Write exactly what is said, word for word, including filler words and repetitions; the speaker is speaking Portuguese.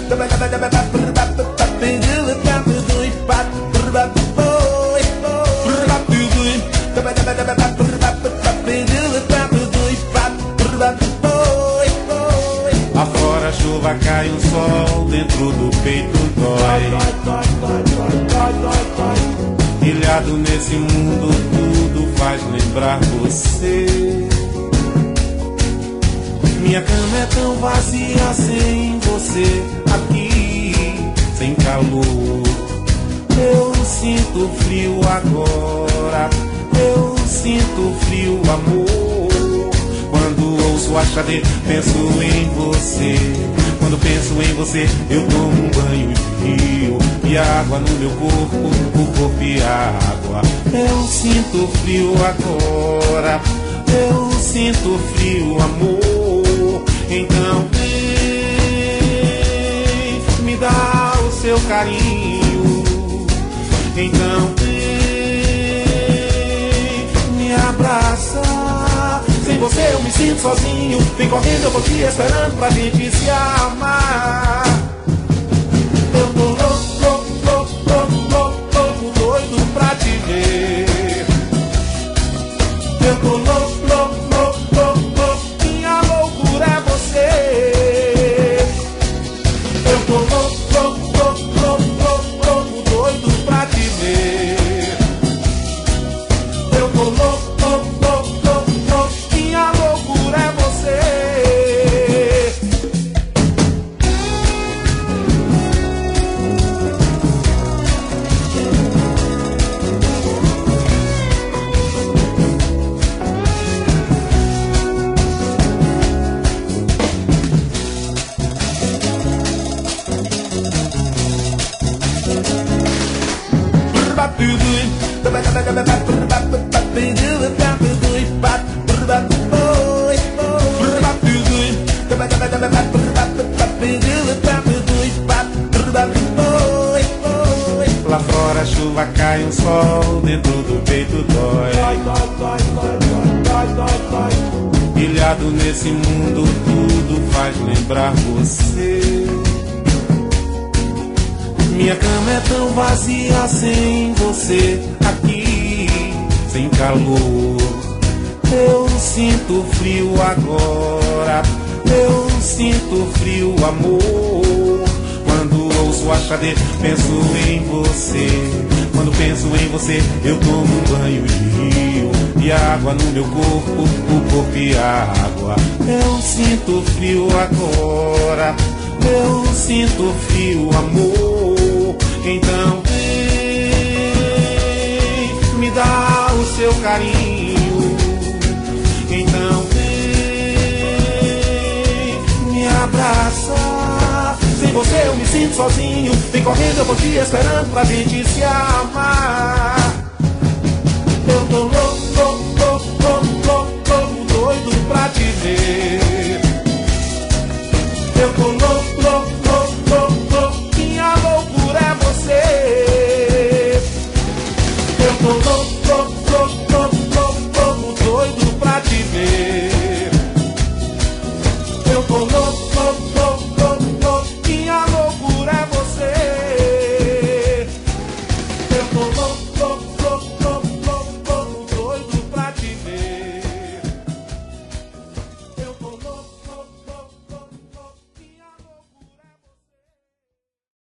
Lá fora a chuva cai, um sol dentro do peito dói. Ilhado nesse mundo, tudo faz lembrar você. Minha cama é tão vazia sem você aqui, sem calor. Eu sinto frio agora, eu sinto frio, amor. Quando ouço a Xadê, penso em você. Quando penso em você, eu tomo um banho de rio. E a água no meu corpo, o corpo e a água. Eu sinto frio agora, eu sinto frio, amor. Então vem, me dá o seu carinho. Então vem, me abraça. Sem você eu me sinto sozinho. Vem correndo, eu vou te esperando pra gente se amar. Eu tô louco, louco, louco, louco, louco, louco, doido pra te ver. Eu tô louco, louco, louco, louco, louco, minha loucura é você. Eu tô louco, louco, louco, louco, louco, louco, doido pra te ver. Eu tô louco, louco, louco, louco, louco, minha loucura é você. Lá fora a chuva cai, um sol dentro do peito dói. Ilhado nesse mundo, tudo faz lembrar você. Minha cama é tão vazia sem você aqui, sem calor. Eu sinto frio agora, eu sinto frio, amor. Quando ouço a Xadê, penso em você. Quando penso em você, eu tomo um banho de rio. E a água no meu corpo, o corpo e a água. Eu sinto frio agora, eu sinto frio, amor. Então vem, me dá o seu carinho. Então vem, me abraça. Sem você eu me sinto sozinho. Vem correndo, eu vou te esperando pra gente se amar. Eu tô louco, louco, louco, louco, louco, louco, doido pra te ver.